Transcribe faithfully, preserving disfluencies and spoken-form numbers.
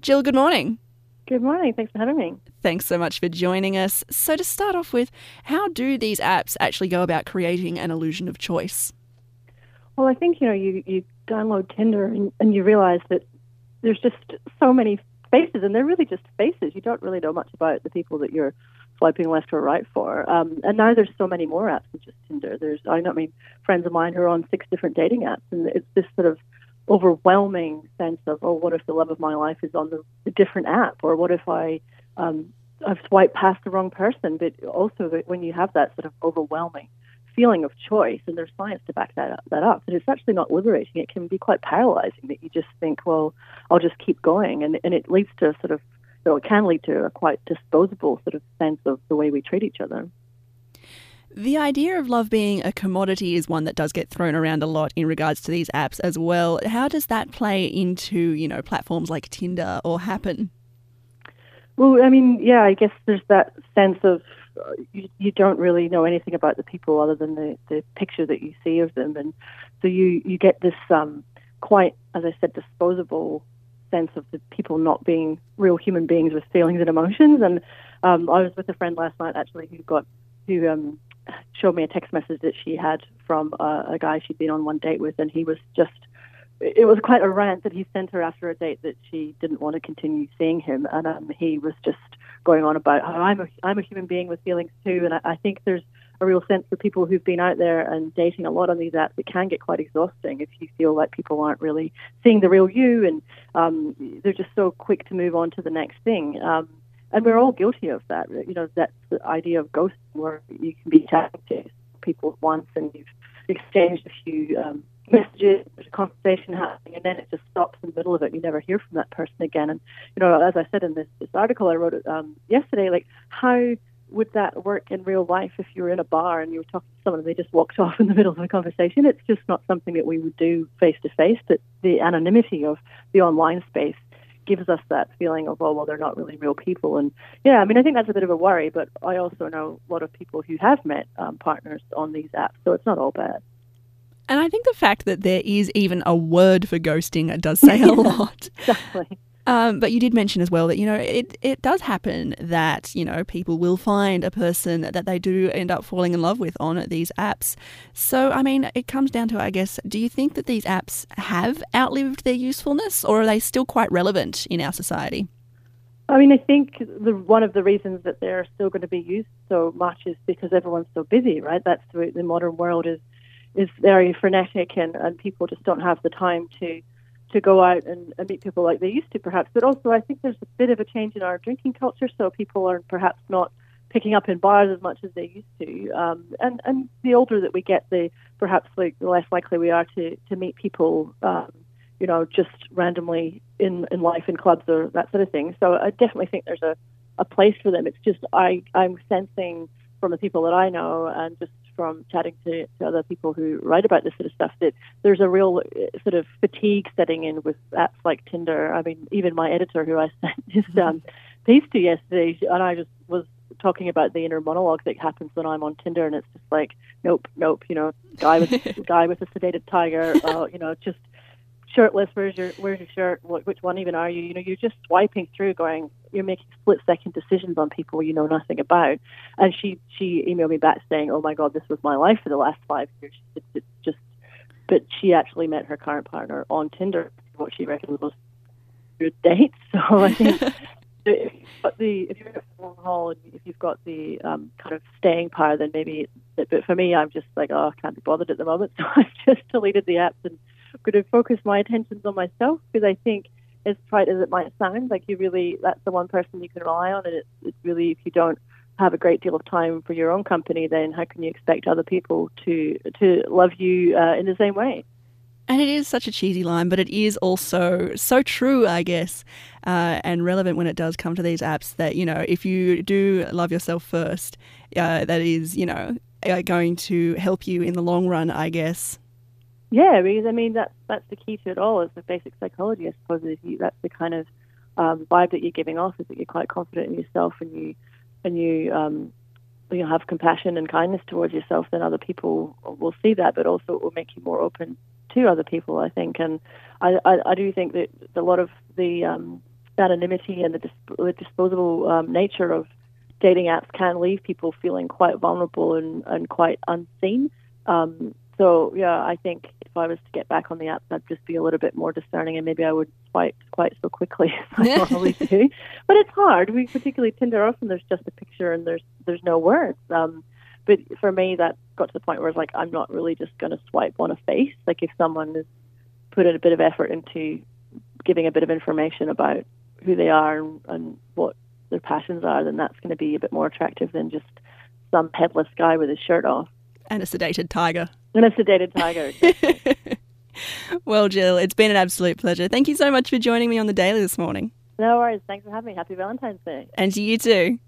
Jill, good morning. Good morning. Thanks for having me. Thanks so much for joining us. So to start off with, how do these apps actually go about creating an illusion of choice? Well, I think, you know, you, you download Tinder and, and you realize that there's just so many faces, and they're really just faces. You don't really know much about the people that you're swiping left or right for. Um, and now there's so many more apps than just Tinder. There's, I know, I mean, friends of mine who are on six different dating apps, and it's this sort of overwhelming sense of, oh, what if the love of my life is on the, the different app, or what if I um, I've swiped past the wrong person? But also that when you have that sort of overwhelming feeling of choice, and there's science to back that up, that up, that it's actually not liberating. It can be quite paralyzing. That you just think, well, I'll just keep going, and and it leads to sort of, you know, it can lead to a quite disposable sort of sense of the way we treat each other. The idea of love being a commodity is one that does get thrown around a lot in regards to these apps as well. How does that play into, you know, platforms like Tinder or Happen? Well, I mean, yeah, I guess there's that sense of uh, you, you don't really know anything about the people other than the, the picture that you see of them. And so you, you get this um, quite, as I said, disposable sense of the people not being real human beings with feelings and emotions. And um, I was with a friend last night, actually, who got, who um, showed me a text message that she had from uh, a guy she'd been on one date with, and he was just, it was quite a rant that he sent her after a date that she didn't want to continue seeing him, and um, he was just going on about how I'm a, I'm a human being with feelings too, and I, I think there's a real sense for people who've been out there and dating a lot on these apps. It can get quite exhausting if you feel like people aren't really seeing the real you, and um, they're just so quick to move on to the next thing. Um, And we're all guilty of that. You know, that's the idea of ghosting, where you can be chatting to people at once and you've exchanged a few um, messages, there's a conversation happening, and then it just stops in the middle of it. You never hear from that person again. And, you know, as I said in this, this article I wrote um, yesterday, like, how would that work in real life if you were in a bar and you were talking to someone and they just walked off in the middle of a conversation? It's just not something that we would do face-to-face, but the anonymity of the online space gives us that feeling of, oh, well, they're not really real people. And yeah, I mean, I think that's a bit of a worry, but I also know a lot of people who have met um, partners on these apps, so it's not all bad. And I think the fact that there is even a word for ghosting does say a lot. Exactly. Um, but you did mention as well that, you know, it, it does happen that, you know, people will find a person that they do end up falling in love with on these apps. So, I mean, it comes down to, I guess, do you think that these apps have outlived their usefulness, or are they still quite relevant in our society? I mean, I think the, one of the reasons that they're still going to be used so much is because everyone's so busy, right? That's the way the modern world is is very frenetic, and, and people just don't have the time to to go out and, and meet people like they used to, perhaps. But also, I think there's a bit of a change in our drinking culture, so people are perhaps not picking up in bars as much as they used to. Um, and, and the older that we get, the perhaps like the less likely we are to, to meet people, um, you know, just randomly in, in life, in clubs or that sort of thing. So I definitely think there's a, a place for them. It's just I, I'm sensing from the people that I know, and just from chatting to, to other people who write about this sort of stuff, that there's a real uh, sort of fatigue setting in with apps like Tinder. I mean, even my editor, who I sent this um, piece to yesterday, and I just was talking about the inner monologue that happens when I'm on Tinder, and it's just like, nope, nope, you know, guy with guy with a sedated tiger, uh, you know, just shirtless. Where's your where's your shirt? What, which one even are you? You know, you're just swiping through, going, you're making split second decisions on people you know nothing about. And she she emailed me back saying, "Oh my God, this was my life for the last five years." It's, it's just, but she actually met her current partner on Tinder, what she reckons was good dates. So I think, but the if you're in a long haul and if you've got the um, kind of staying power, then maybe. But for me, I'm just like, oh, I can't be bothered at the moment, so I've just deleted the apps and going to focus my attentions on myself, because I think, as trite as it might sound, like you really, that's the one person you can rely on, and it's, it's really, if you don't have a great deal of time for your own company, then how can you expect other people to to love you uh, in the same way? And it is such a cheesy line, but it is also so true, I guess, uh, and relevant when it does come to these apps, that, you know, if you do love yourself first, uh, that is, you know, going to help you in the long run, I guess. Yeah, because I mean that's that's the key to it all. Is the basic psychology, I suppose. Is you, that's the kind of um, vibe that you're giving off, is that you're quite confident in yourself, and you and you um, you know, have compassion and kindness towards yourself. Then other people will see that, but also it will make you more open to other people, I think. And I, I, I do think that a lot of the um, anonymity and the, dis- the disposable um, nature of dating apps can leave people feeling quite vulnerable and, and quite unseen. Um, so, yeah, I think if I was to get back on the apps, I'd just be a little bit more discerning, and maybe I would swipe quite so quickly as I normally do. But it's hard. We particularly Tinder, often there's just a picture and there's there's no words. Um, but for me, that got to the point where it's like, I'm not really just going to swipe on a face. Like, if someone has put in a bit of effort into giving a bit of information about who they are and, and what their passions are, then that's going to be a bit more attractive than just some headless guy with his shirt off. And a sedated tiger. And a sedated tiger, exactly. Well, Jill, it's been an absolute pleasure. Thank you so much for joining me on The Daily this morning. No worries. Thanks for having me. Happy Valentine's Day. And to you too.